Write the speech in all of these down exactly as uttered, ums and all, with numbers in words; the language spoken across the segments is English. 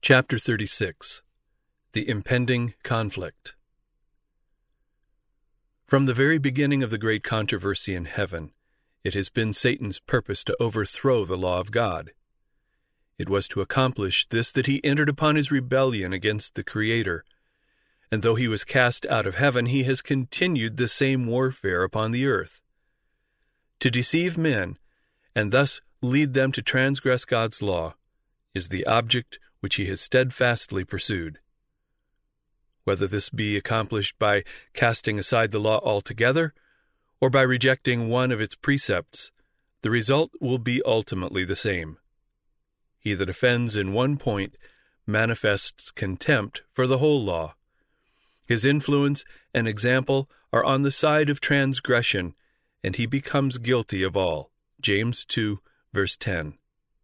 Chapter thirty-six. The Impending Conflict. From the very beginning of the great controversy in heaven, it has been Satan's purpose to overthrow the law of God. It was to accomplish this that he entered upon his rebellion against the Creator, and though he was cast out of heaven, he has continued the same warfare upon the earth. To deceive men, and thus lead them to transgress God's law, is the object which he has steadfastly pursued. Whether this be accomplished by casting aside the law altogether, or by rejecting one of its precepts, the result will be ultimately the same. He that offends in one point manifests contempt for the whole law. His influence and example are on the side of transgression, and he becomes guilty of all. James two, verse ten.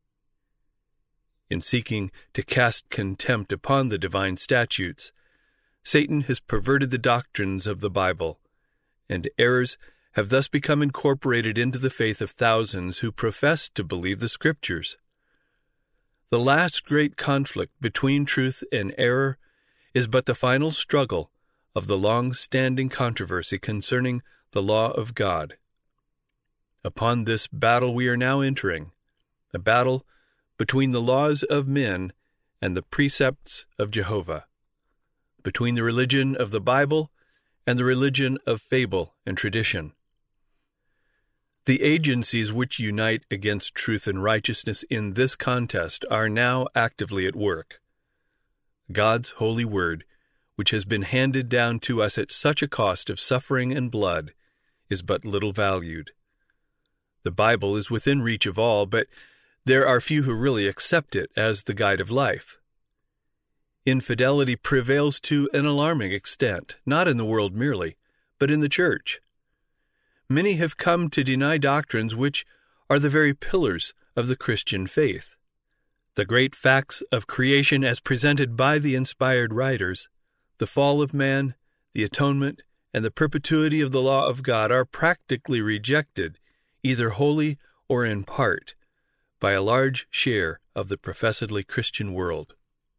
In seeking to cast contempt upon the divine statutes, Satan has perverted the doctrines of the Bible, and errors have thus become incorporated into the faith of thousands who profess to believe the Scriptures. The last great conflict between truth and error is but the final struggle of the long-standing controversy concerning the law of God. Upon this battle we are now entering, a battle between the laws of men and the precepts of Jehovah, between the religion of the Bible and the religion of fable and tradition. The agencies which unite against truth and righteousness in this contest are now actively at work. God's holy word, which has been handed down to us at such a cost of suffering and blood, is but little valued. The Bible is within reach of all, but there are few who really accept it as the guide of life. Infidelity prevails to an alarming extent, not in the world merely, but in the church. Many have come to deny doctrines which are the very pillars of the Christian faith. The great facts of creation as presented by the inspired writers, the fall of man, the atonement, and the perpetuity of the law of God are practically rejected, either wholly or in part, by a large share of the professedly Christian world.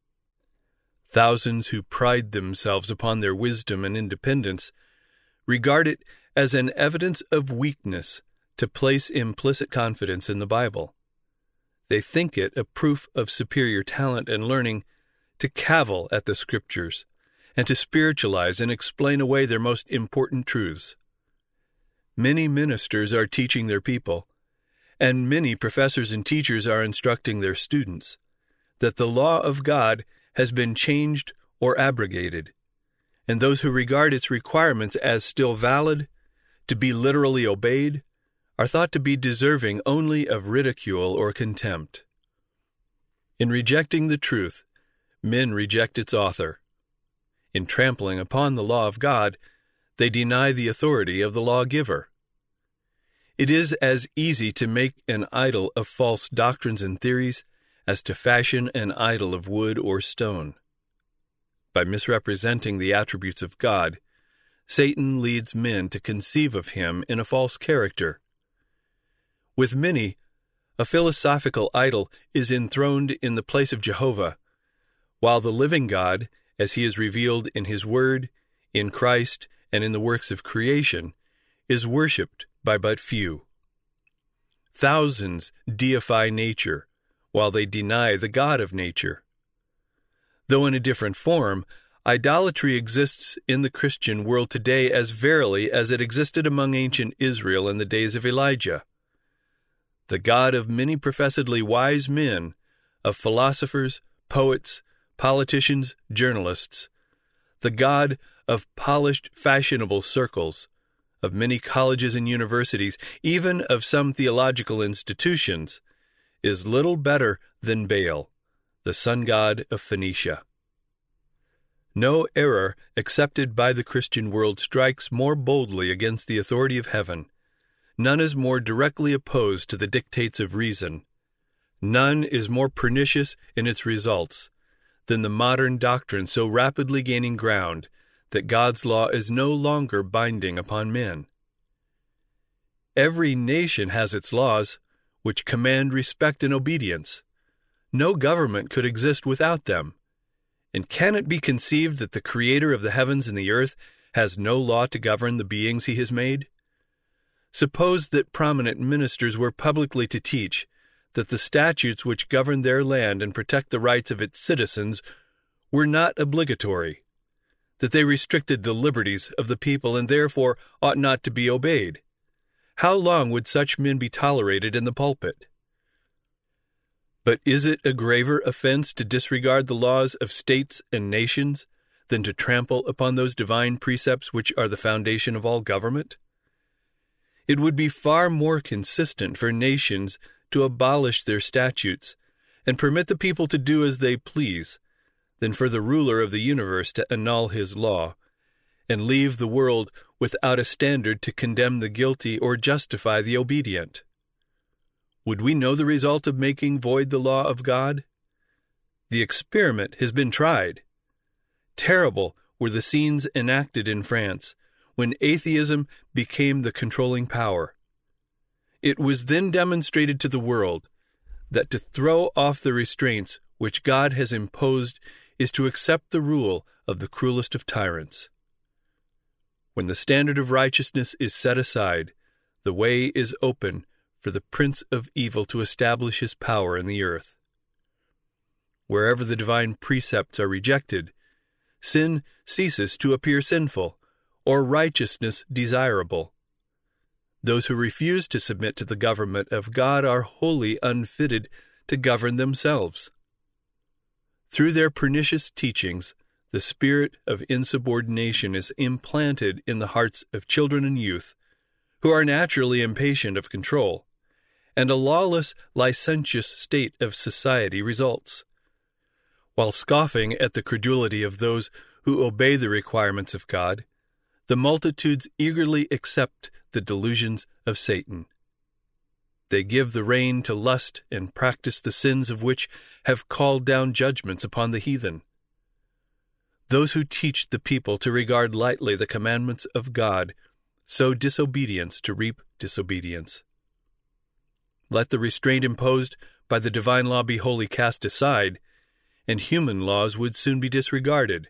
Thousands who pride themselves upon their wisdom and independence regard it as an evidence of weakness to place implicit confidence in the Bible. They think it a proof of superior talent and learning to cavil at the Scriptures and to spiritualize and explain away their most important truths. Many ministers are teaching their people, and many professors and teachers are instructing their students, that the law of God has been changed or abrogated, and those who regard its requirements as still valid, to be literally obeyed, are thought to be deserving only of ridicule or contempt. In rejecting the truth, men reject its author. In trampling upon the law of God, they deny the authority of the lawgiver. It is as easy to make an idol of false doctrines and theories as to fashion an idol of wood or stone. By misrepresenting the attributes of God, Satan leads men to conceive of him in a false character. With many, a philosophical idol is enthroned in the place of Jehovah, while the living God, as he is revealed in his Word, in Christ, and in the works of creation, is worshipped by but few. Thousands deify nature, while they deny the God of nature. Though in a different form, idolatry exists in the Christian world today as verily as it existed among ancient Israel in the days of Elijah. The God of many professedly wise men, of philosophers, poets, politicians, journalists, the God of polished, fashionable circles, of many colleges and universities, even of some theological institutions, is little better than Baal, the sun god of Phoenicia. No error accepted by the Christian world strikes more boldly against the authority of heaven. None is more directly opposed to the dictates of reason. None is more pernicious in its results than the modern doctrine so rapidly gaining ground that God's law is no longer binding upon men. Every nation has its laws, which command respect and obedience. no government could exist without them. And can it be conceived that the Creator of the heavens and the earth has no law to govern the beings he has made? Suppose that prominent ministers were publicly to teach that the statutes which govern their land and protect the rights of its citizens were not obligatory, that they restricted the liberties of the people and therefore ought not to be obeyed. How long would such men be tolerated in the pulpit? But is it a graver offense to disregard the laws of states and nations than to trample upon those divine precepts which are the foundation of all government? It would be far more consistent for nations to abolish their statutes and permit the people to do as they please than for the ruler of the universe to annul his law and leave the world without a standard to condemn the guilty or justify the obedient. Would we know the result of making void the law of God? The experiment has been tried. Terrible were the scenes enacted in France when atheism became the controlling power. It was then demonstrated to the world that to throw off the restraints which God has imposed is to accept the rule of the cruelest of tyrants. When the standard of righteousness is set aside, the way is open for the prince of evil to establish his power in the earth. Wherever the divine precepts are rejected, sin ceases to appear sinful, or righteousness desirable. Those who refuse to submit to the government of God are wholly unfitted to govern themselves. Through their pernicious teachings, the spirit of insubordination is implanted in the hearts of children and youth, who are naturally impatient of control, and a lawless, licentious state of society results. While scoffing at the credulity of those who obey the requirements of God, the multitudes eagerly accept the delusions of Satan. They give the rein to lust and practice the sins of which have called down judgments upon the heathen. Those who teach the people to regard lightly the commandments of God sow disobedience to reap disobedience. Let the restraint imposed by the divine law be wholly cast aside, and human laws would soon be disregarded.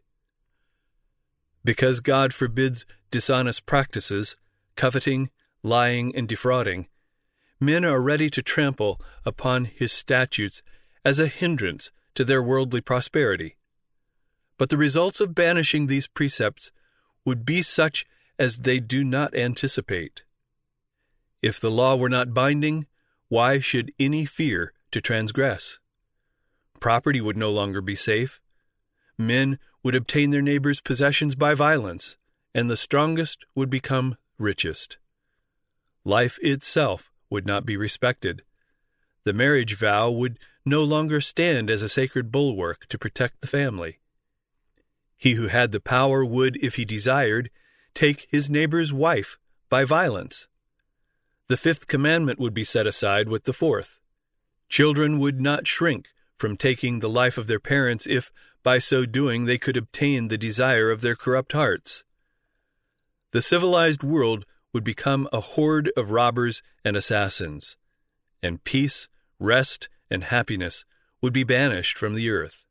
Because God forbids dishonest practices, coveting, lying, and defrauding, men are ready to trample upon his statutes as a hindrance to their worldly prosperity. But the results of banishing these precepts would be such as they do not anticipate. If the law were not binding, why should any fear to transgress? Property would no longer be safe. Men would obtain their neighbors' possessions by violence, and the strongest would become richest. Life itself would not be respected. The marriage vow would no longer stand as a sacred bulwark to protect the family. He who had the power would, if he desired, take his neighbor's wife by violence. The fifth commandment would be set aside with the fourth. Children would not shrink from taking the life of their parents if, by so doing, they could obtain the desire of their corrupt hearts. The civilized world would become a horde of robbers and assassins, and peace, rest, and happiness would be banished from the earth.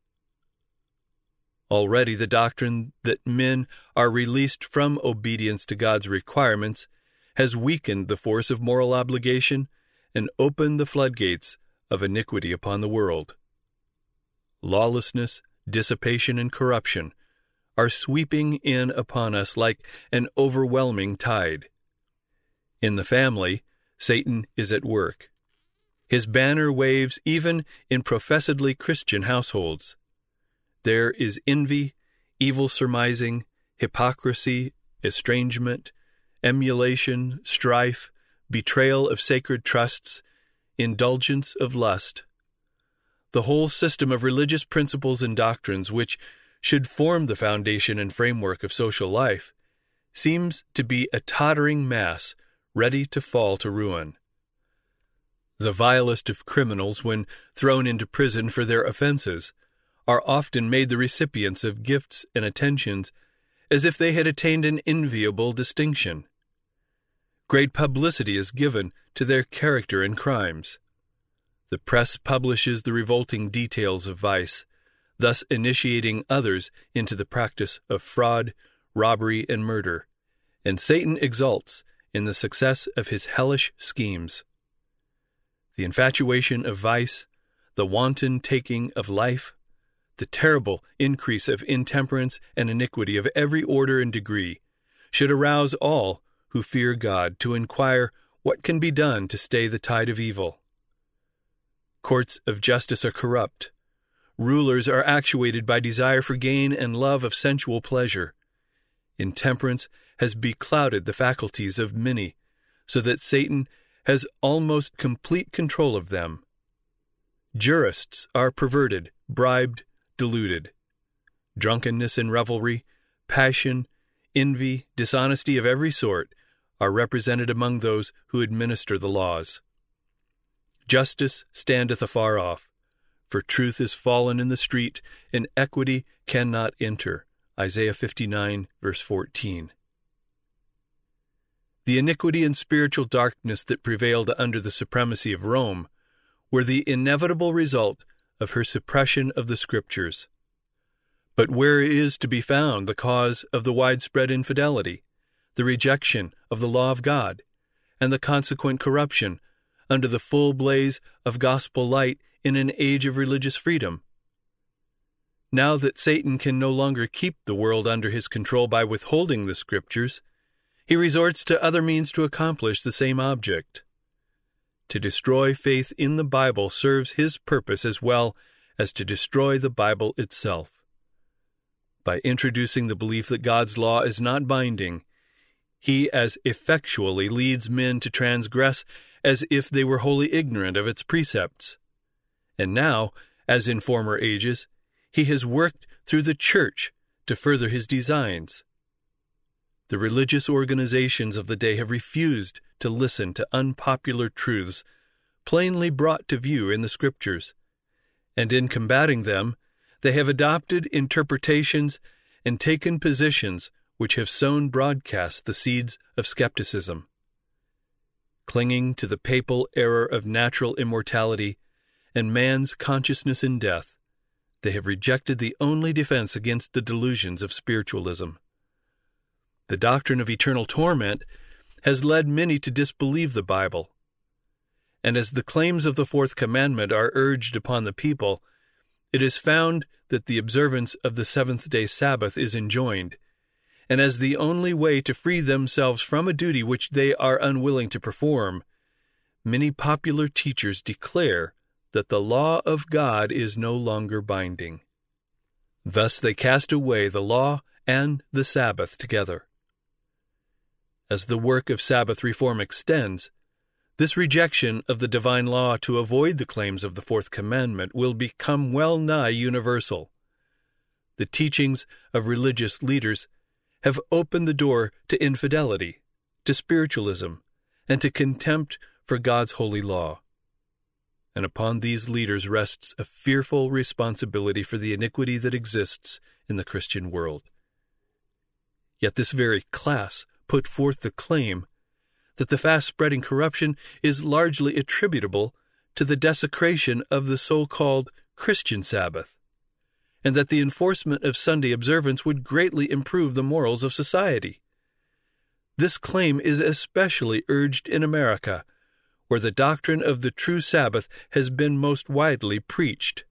Already the doctrine that men are released from obedience to God's requirements has weakened the force of moral obligation and opened the floodgates of iniquity upon the world. Lawlessness, dissipation, and corruption are sweeping in upon us like an overwhelming tide. In the family, Satan is at work. His banner waves even in professedly Christian households. There is envy, evil surmising, hypocrisy, estrangement, emulation, strife, betrayal of sacred trusts, indulgence of lust. The whole system of religious principles and doctrines which should form the foundation and framework of social life seems to be a tottering mass ready to fall to ruin. The vilest of criminals, when thrown into prison for their offenses, are often made the recipients of gifts and attentions as if they had attained an enviable distinction. Great publicity is given to their character and crimes. The press publishes the revolting details of vice, thus initiating others into the practice of fraud, robbery, and murder, and Satan exults in the success of his hellish schemes. The infatuation of vice, the wanton taking of life, the terrible increase of intemperance and iniquity of every order and degree, should arouse all who fear God to inquire what can be done to stay the tide of evil. Courts of justice are corrupt. Rulers are actuated by desire for gain and love of sensual pleasure. Intemperance has beclouded the faculties of many, so that Satan has almost complete control of them. Jurists are perverted, bribed, deluded. Drunkenness and revelry, passion, envy, dishonesty of every sort are represented among those who administer the laws. Justice standeth afar off, for truth is fallen in the street, and equity cannot enter. Isaiah fifty-nine, verse fourteen. The iniquity and spiritual darkness that prevailed under the supremacy of Rome were the inevitable result of her suppression of the Scriptures. But where is to be found the cause of the widespread infidelity, the rejection of the law of God, and the consequent corruption under the full blaze of gospel light in an age of religious freedom? Now that Satan can no longer keep the world under his control by withholding the Scriptures, he resorts to other means to accomplish the same object. To destroy faith in the Bible serves his purpose as well as to destroy the Bible itself. By introducing the belief that God's law is not binding, he as effectually leads men to transgress as if they were wholly ignorant of its precepts. And now, as in former ages, he has worked through the church to further his designs. The religious organizations of the day have refused to listen to unpopular truths plainly brought to view in the Scriptures, and in combating them, they have adopted interpretations and taken positions which have sown broadcast the seeds of skepticism. Clinging to the papal error of natural immortality and man's consciousness in death, they have rejected the only defense against the delusions of spiritualism. The doctrine of eternal torment has led many to disbelieve the Bible. And as the claims of the fourth commandment are urged upon the people, it is found that the observance of the seventh-day Sabbath is enjoined, and as the only way to free themselves from a duty which they are unwilling to perform, many popular teachers declare that the law of God is no longer binding. Thus they cast away the law and the Sabbath together. As the work of Sabbath reform extends, this rejection of the divine law to avoid the claims of the fourth commandment will become well nigh universal. The teachings of religious leaders have opened the door to infidelity, to spiritualism, and to contempt for God's holy law. And upon these leaders rests a fearful responsibility for the iniquity that exists in the Christian world. Yet this very class put forth the claim that the fast-spreading corruption is largely attributable to the desecration of the so-called Christian Sabbath, and that the enforcement of Sunday observance would greatly improve the morals of society. This claim is especially urged in America, where the doctrine of the true Sabbath has been most widely preached.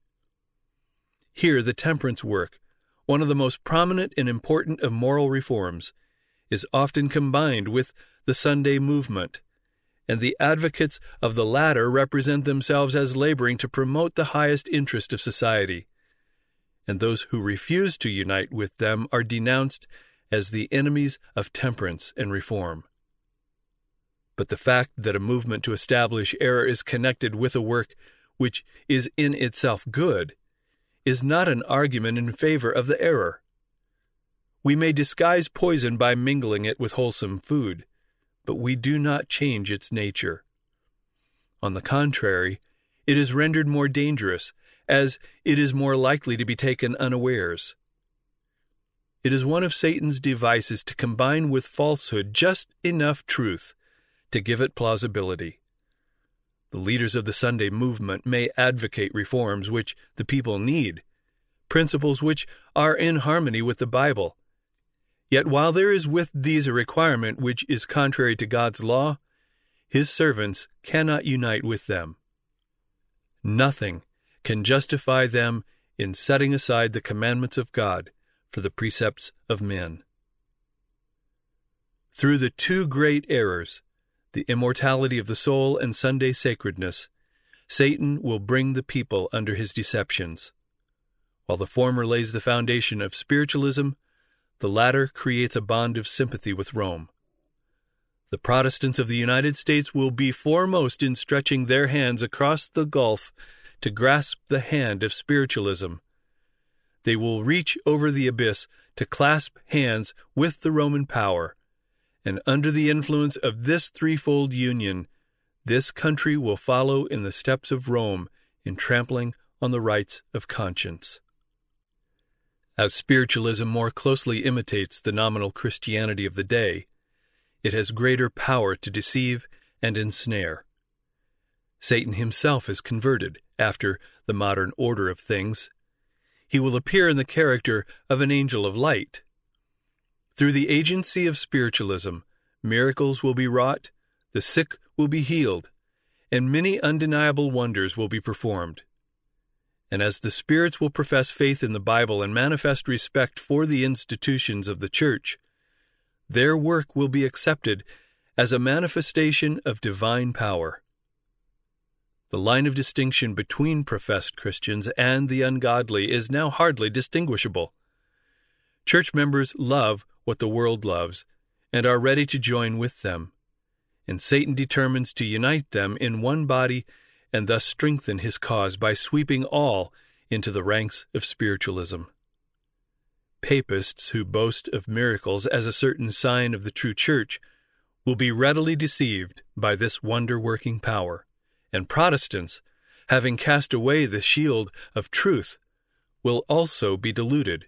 Here the temperance work, one of the most prominent and important of moral reforms, is often combined with the Sunday movement, and the advocates of the latter represent themselves as laboring to promote the highest interest of society, and those who refuse to unite with them are denounced as the enemies of temperance and reform. But the fact that a movement to establish error is connected with a work which is in itself good is not an argument in favor of the error. We may disguise poison by mingling it with wholesome food, but we do not change its nature. On the contrary, it is rendered more dangerous, as it is more likely to be taken unawares. It is one of Satan's devices to combine with falsehood just enough truth to give it plausibility. The leaders of the Sunday movement may advocate reforms which the people need, principles which are in harmony with the Bible. Yet while there is with these a requirement which is contrary to God's law, His servants cannot unite with them. Nothing can justify them in setting aside the commandments of God for the precepts of men. Through the two great errors, the immortality of the soul and Sunday sacredness, Satan will bring the people under his deceptions. While the former lays the foundation of spiritualism, the latter creates a bond of sympathy with Rome. The Protestants of the United States will be foremost in stretching their hands across the gulf to grasp the hand of spiritualism. They will reach over the abyss to clasp hands with the Roman power, and under the influence of this threefold union, this country will follow in the steps of Rome in trampling on the rights of conscience. As spiritualism more closely imitates the nominal Christianity of the day, it has greater power to deceive and ensnare. Satan himself is converted after the modern order of things. He will appear in the character of an angel of light. Through the agency of spiritualism, miracles will be wrought, the sick will be healed, and many undeniable wonders will be performed. And as the spirits will profess faith in the Bible and manifest respect for the institutions of the Church, their work will be accepted as a manifestation of divine power. The line of distinction between professed Christians and the ungodly is now hardly distinguishable. Church members love what the world loves and are ready to join with them, and Satan determines to unite them in one body and thus strengthen his cause by sweeping all into the ranks of spiritualism. Papists who boast of miracles as a certain sign of the true church will be readily deceived by this wonder-working power, and Protestants, having cast away the shield of truth, will also be deluded.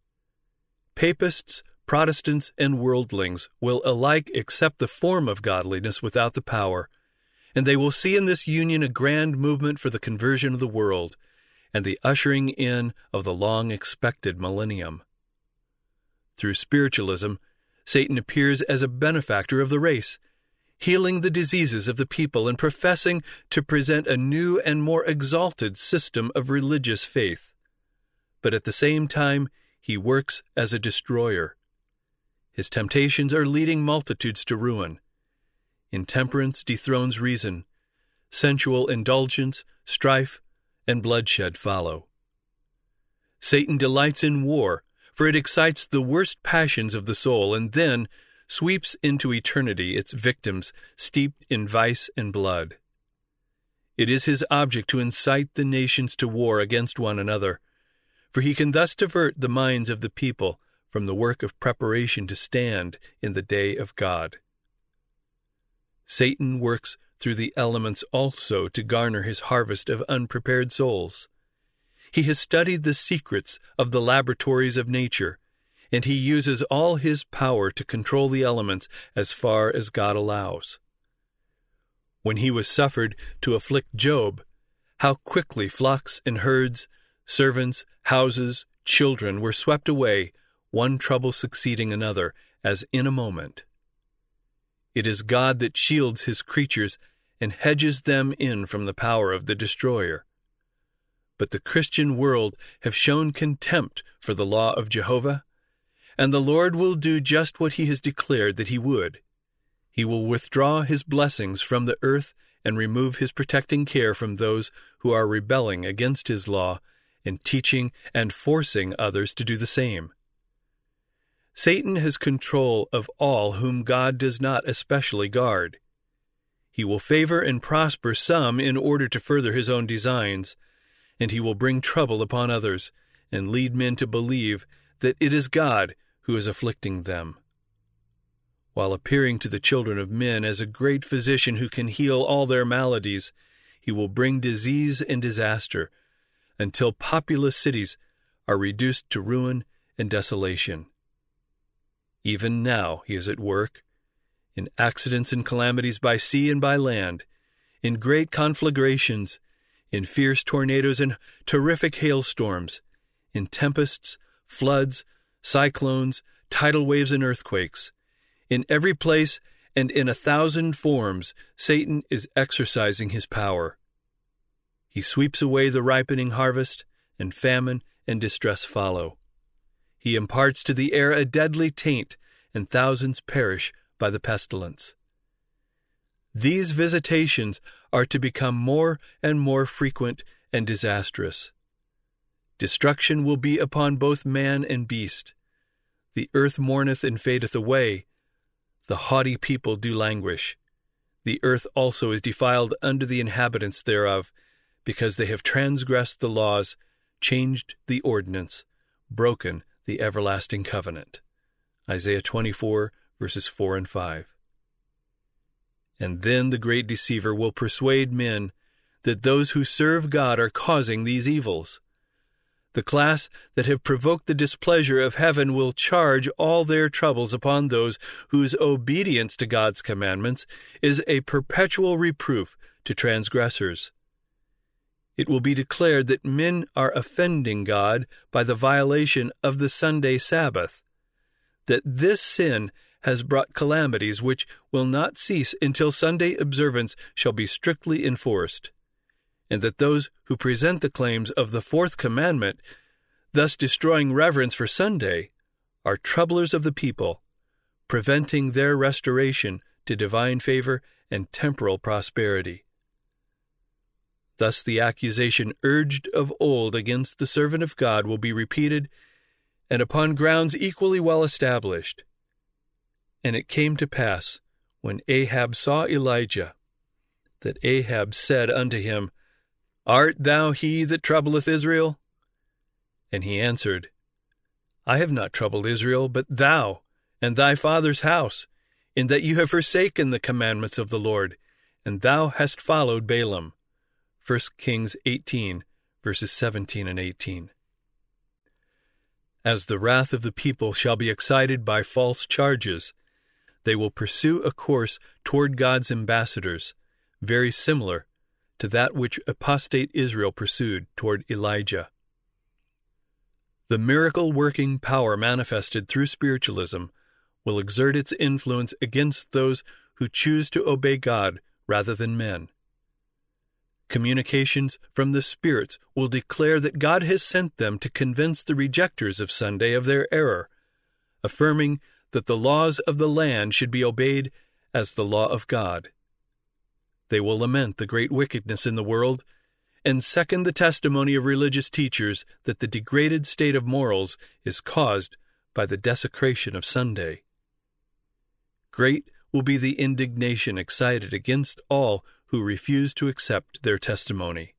Papists, Protestants, and worldlings will alike accept the form of godliness without the power, and they will see in this union a grand movement for the conversion of the world and the ushering in of the long-expected millennium. Through spiritualism, Satan appears as a benefactor of the race, healing the diseases of the people and professing to present a new and more exalted system of religious faith. But at the same time, he works as a destroyer. His temptations are leading multitudes to ruin. Intemperance dethrones reason. Sensual indulgence, strife, and bloodshed follow. Satan delights in war, for it excites the worst passions of the soul and then sweeps into eternity its victims steeped in vice and blood. It is his object to incite the nations to war against one another, for he can thus divert the minds of the people from the work of preparation to stand in the day of God. Satan works through the elements also to garner his harvest of unprepared souls. He has studied the secrets of the laboratories of nature, and he uses all his power to control the elements as far as God allows. When he was suffered to afflict Job, how quickly flocks and herds, servants, houses, children were swept away, one trouble succeeding another, as in a moment. It is God that shields his creatures and hedges them in from the power of the destroyer. But the Christian world have shown contempt for the law of Jehovah, and the Lord will do just what he has declared that he would. He will withdraw his blessings from the earth and remove his protecting care from those who are rebelling against his law and teaching and forcing others to do the same. Satan has control of all whom God does not especially guard. He will favor and prosper some in order to further his own designs, and he will bring trouble upon others and lead men to believe that it is God who is afflicting them. While appearing to the children of men as a great physician who can heal all their maladies, he will bring disease and disaster until populous cities are reduced to ruin and desolation. Even now he is at work, in accidents and calamities by sea and by land, in great conflagrations, in fierce tornadoes and terrific hailstorms, in tempests, floods, cyclones, tidal waves and earthquakes. In every place and in a thousand forms, Satan is exercising his power. He sweeps away the ripening harvest, and famine and distress follow. He imparts to the air a deadly taint, and thousands perish by the pestilence. These visitations are to become more and more frequent and disastrous. Destruction will be upon both man and beast. The earth mourneth and fadeth away. The haughty people do languish. The earth also is defiled under the inhabitants thereof, because they have transgressed the laws, changed the ordinance, broken the everlasting covenant. Isaiah twenty-four, verses four and five. And then the great deceiver will persuade men that those who serve God are causing these evils. The class that have provoked the displeasure of heaven will charge all their troubles upon those whose obedience to God's commandments is a perpetual reproof to transgressors. It will be declared that men are offending God by the violation of the Sunday Sabbath, that this sin has brought calamities which will not cease until Sunday observance shall be strictly enforced, and that those who present the claims of the fourth commandment, thus destroying reverence for Sunday, are troublers of the people, preventing their restoration to divine favor and temporal prosperity. Thus the accusation urged of old against the servant of God will be repeated, and upon grounds equally well established. And it came to pass, when Ahab saw Elijah, that Ahab said unto him, Art thou he that troubleth Israel? And he answered, I have not troubled Israel, but thou, and thy father's house, in that you have forsaken the commandments of the Lord, and thou hast followed Balaam. First Kings eighteen, verses seventeen and eighteen. As the wrath of the people shall be excited by false charges, they will pursue a course toward God's ambassadors, very similar to that which apostate Israel pursued toward Elijah. The miracle-working power manifested through spiritualism will exert its influence against those who choose to obey God rather than men. Communications from the spirits will declare that God has sent them to convince the rejectors of Sunday of their error, affirming that the laws of the land should be obeyed as the law of God. They will lament the great wickedness in the world and second the testimony of religious teachers that the degraded state of morals is caused by the desecration of Sunday. Great will be the indignation excited against all who refuse to accept their testimony.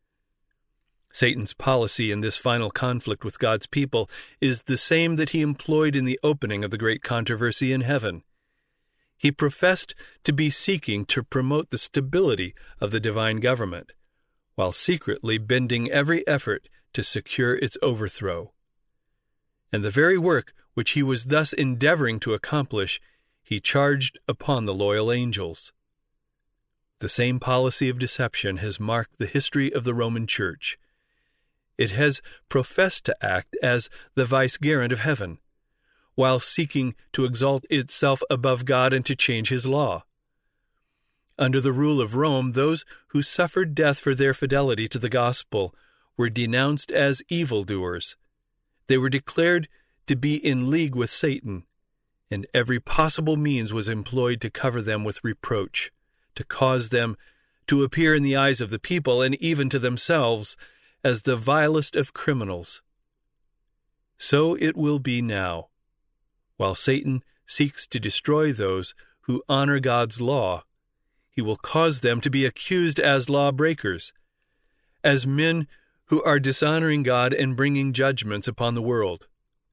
Satan's policy in this final conflict with God's people is the same that he employed in the opening of the great controversy in heaven. He professed to be seeking to promote the stability of the divine government, while secretly bending every effort to secure its overthrow. And the very work which he was thus endeavoring to accomplish, he charged upon the loyal angels. The same policy of deception has marked the history of the Roman Church. It has professed to act as the vicegerent of heaven, while seeking to exalt itself above God and to change his law. Under the rule of Rome, those who suffered death for their fidelity to the gospel were denounced as evildoers. They were declared to be in league with Satan, and every possible means was employed to cover them with reproach, to cause them to appear in the eyes of the people and even to themselves as the vilest of criminals. So it will be now. While Satan seeks to destroy those who honor God's law, he will cause them to be accused as lawbreakers, as men who are dishonoring God and bringing judgments upon the world.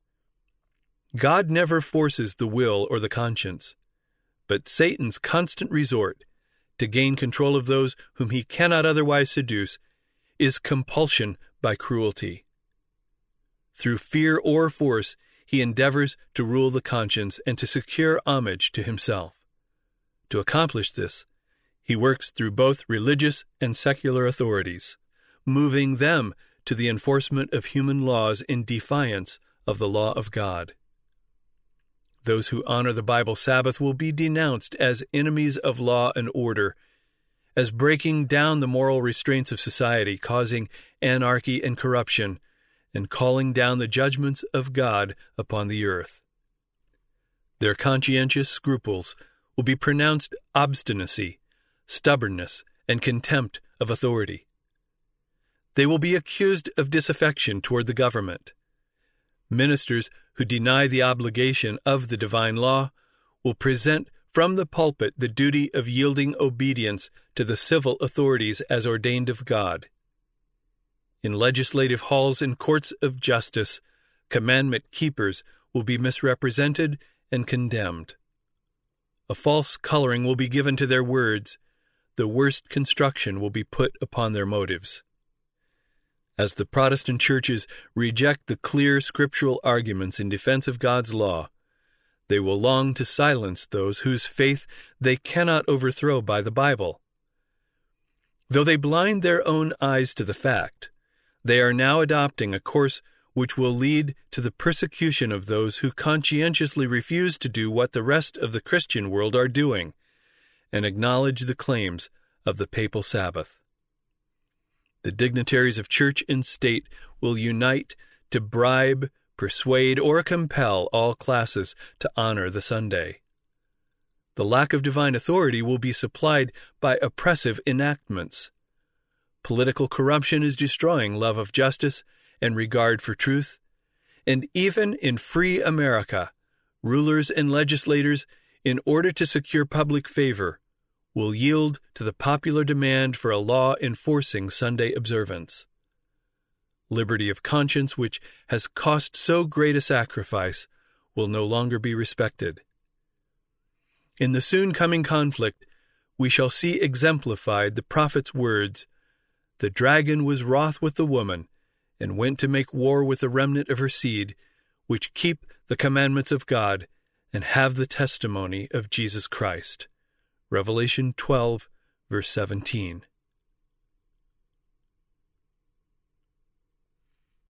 God never forces the will or the conscience, but Satan's constant resort to gain control of those whom he cannot otherwise seduce is compulsion by cruelty. Through fear or force, he endeavors to rule the conscience and to secure homage to himself. To accomplish this, He works through both religious and secular authorities, moving them to the enforcement of human laws in defiance of the law of God. Those who honor the Bible Sabbath will be denounced as enemies of law and order, as breaking down the moral restraints of society, causing anarchy and corruption, and calling down the judgments of God upon the earth. Their conscientious scruples will be pronounced obstinacy, stubbornness, and contempt of authority. They will be accused of disaffection toward the government. Ministers who deny the obligation of the divine law will present from the pulpit the duty of yielding obedience to the civil authorities as ordained of God. In legislative halls and courts of justice, commandment keepers will be misrepresented and condemned. A false coloring will be given to their words. The worst construction will be put upon their motives. As the Protestant churches reject the clear scriptural arguments in defense of God's law, they will long to silence those whose faith they cannot overthrow by the Bible. Though they blind their own eyes to the fact, they are now adopting a course which will lead to the persecution of those who conscientiously refuse to do what the rest of the Christian world are doing, and acknowledge the claims of the papal Sabbath. The dignitaries of church and state will unite to bribe, persuade, or compel all classes to honor the Sunday. The lack of divine authority will be supplied by oppressive enactments. Political corruption is destroying love of justice and regard for truth, and even in free America, rulers and legislators, in order to secure public favor, will yield to the popular demand for a law enforcing Sunday observance. Liberty of conscience, which has cost so great a sacrifice, will no longer be respected. In the soon coming conflict, we shall see exemplified the prophet's words, "The dragon was wroth with the woman, and went to make war with the remnant of her seed, which keep the commandments of God, and have the testimony of Jesus Christ." Revelation twelve, verse seventeen.